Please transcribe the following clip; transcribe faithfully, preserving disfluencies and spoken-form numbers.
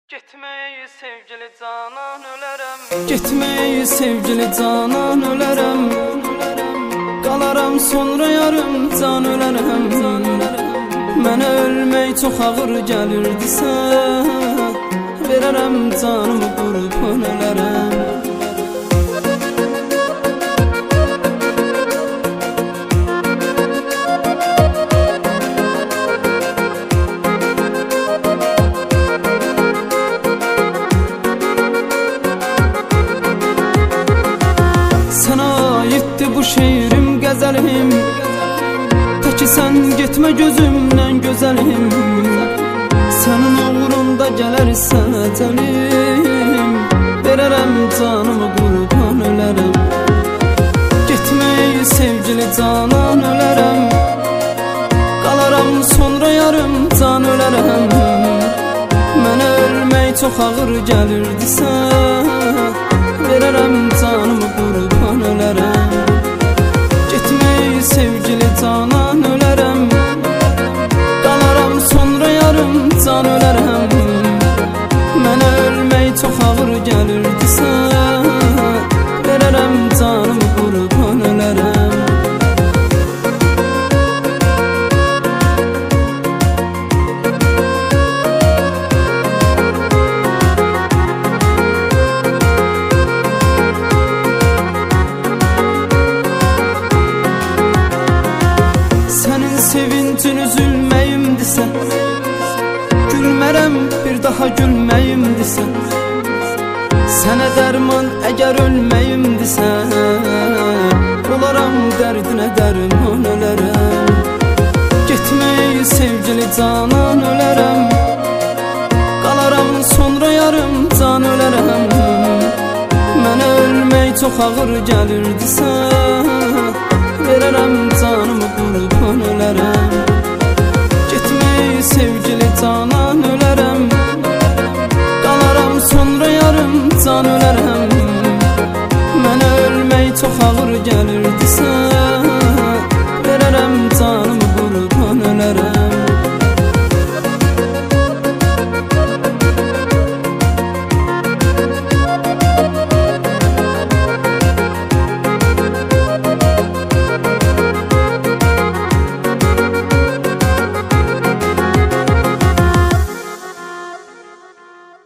Gitmeyi sevgili canan ölərəm, Gitmeyi sevgili canan ölərəm, Qalaram sonra yarım can ölərəm. Mənə ölmək çox ağır gəlirdisə, Verərəm canımı qurban ölərəm. Sana aitdi bu şeirim, qəzəlim, Təki sən getmə gözümdən gözəlim, Sənin uğrunda gələrsə əcəlim, Verərəm canımı qurban ölərəm. Getməyi sevgili canan ölərəm, Qalaram sonra yarım can ölərəm. Mənə ölmək çox ağır gəlirdisə, Verərəm canımı qurban ölərəm. Getməyi sevgili canan ölərəm, Qalaram sonra yarım can ölərəm. Mənə ölmək çox ağır gəlirdisə, Verərəm canımı qurban ölərəm. Sevincin üzülməyimdirsə, Gülmərəm bir daha gülməyimdirsə, Sənə dərman əgər ölməyimdirsə, Olaram dərdinə dərman ölərəm. Getməyi sevgili canan ölərəm, Qalaram sonra yarım can ölərəm. Mənə ölmək çox ağır gəlirdisə, Verərəm canımı qurban ölərəm.